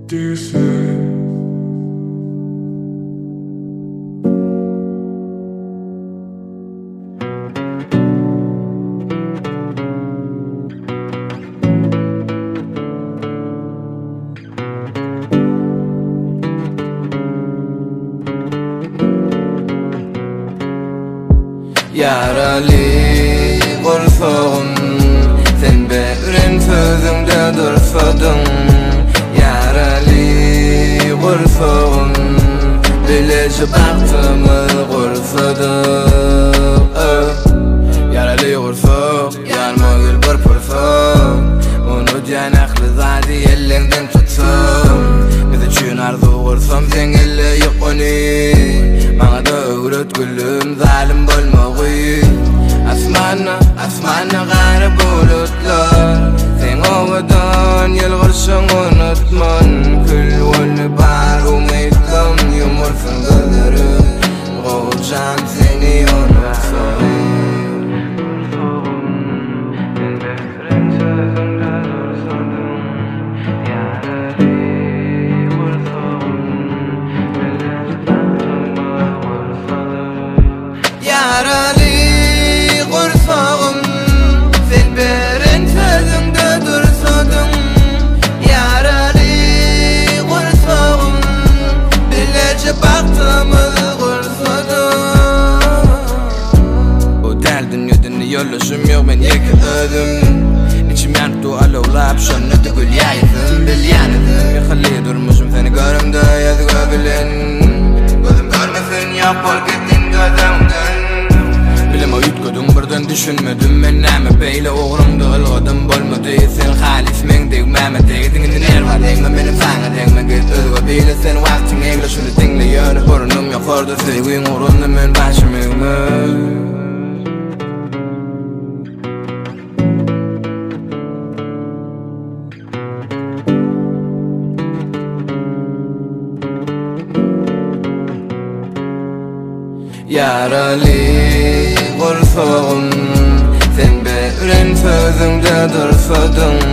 Yaralı gurfağım, sen berin sözümde dursadın. Yaralı gurfağım, bileşi baktımı gurfadım. Yaralı gurfağım, yanma gül bir pırfağım. Onu diyen aklı zadi ellerinden tutsam. Biz için arzu gurfağım, sen elle yıkoni. Bana da öğret gülüm, zalim bolma. Asmana gari bulutlar, sen ovadan yılgırsın unutman. Kül voli bar umutlam, yumursun gözlerim, qoğulcan seni unutsam. Yaralı gurfağım, sen berin sözümde dursadın. Yaralı gurfağım, bileşi baktığımı gurfadım. O del dünyadını yollaşım yok, ben yeki ödüm. İçim yanıp alovlap, şanlı tükül yaydım, bil yanıdım. Yakhalli durmuşum seni görümde yazgı bilin. Gözüm görmesin yok, bol gittin gözümden. Bilem o yutkodum, birden düşünmedim. Men näme beyle oğrumda ılgadım bolmadı. Sen halis men degmeme degdin nerva degme benim sana degme git özgü beyle sen vaktin egle şunu dinle yönü burnum yok orada sevgin uğrunda men başım egme. Yaralı gurfağım, sen berin sözümde dursadın.